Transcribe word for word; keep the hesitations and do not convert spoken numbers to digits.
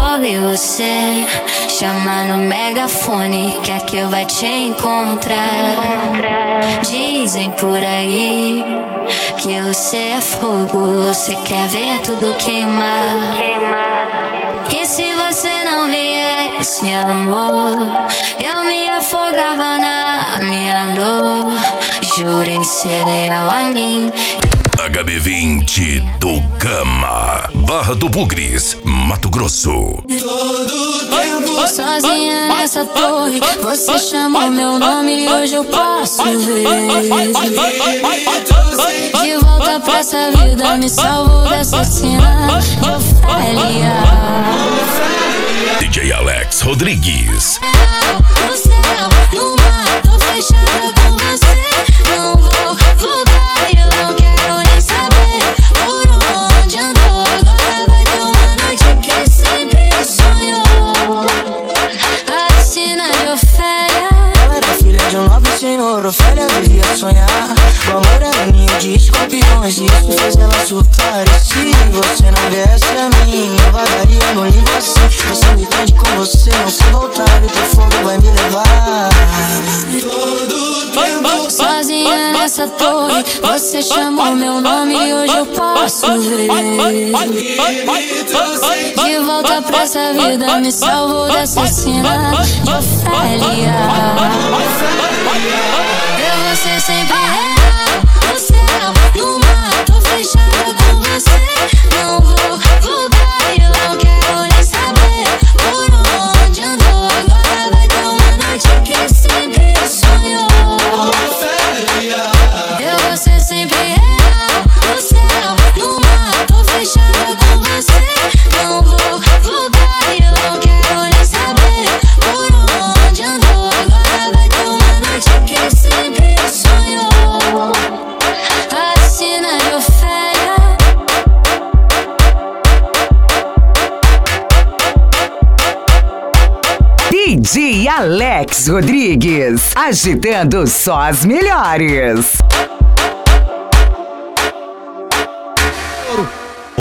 ouve você chamar no megafone que aqui eu vai te encontrar. Dizem por aí que você é fogo, você quer ver tudo queimar. E se você não viesse, meu amor, eu me afogava na minha dor. Jurem ser leal a mim. H B vinte do Gama, Barra do Bugres, Mato Grosso. Sozinha nessa torre, você chamou meu nome e hoje eu posso ver. De volta pra essa vida, me salvou dessa cena de Ofélia. D J Alex Rodrigues. No céu, no mar, tô fechada com você. Não vou voltar, eu não quero nem saber por onde andou. Agora vai ter uma noite que sempre sonhou. Assina de Ofélia. Ela era filha de um nobre senhor. Ofélia vivia sonhar. O amor era ninho de escorpiões, e isso fez ela surtar. E se você não viesse a mim, eu vagaria no limbo assim. Você me prende com você, não se voltar, e teu fogo vai me levar. Sozinha nessa torre, você chamou meu nome e hoje eu posso ver. De volta pra essa vida, me salvou dessa cena de Ofélia. Eu vou ser sempre real, no céu, no mar, tô fechada com você. Não vou voltar, eu não quero nem saber por onde andou. Agora vai ter uma noite que sempre sonhou. Eu vou ser sempre real, no céu, no mar, tô fechada com você. Não vou voltar, eu não quero nem saber por onde andou. Agora vai ter uma noite que sempre sonhou. Assina de Ofélia. D J Alex Rodrigues, agitando só as melhores.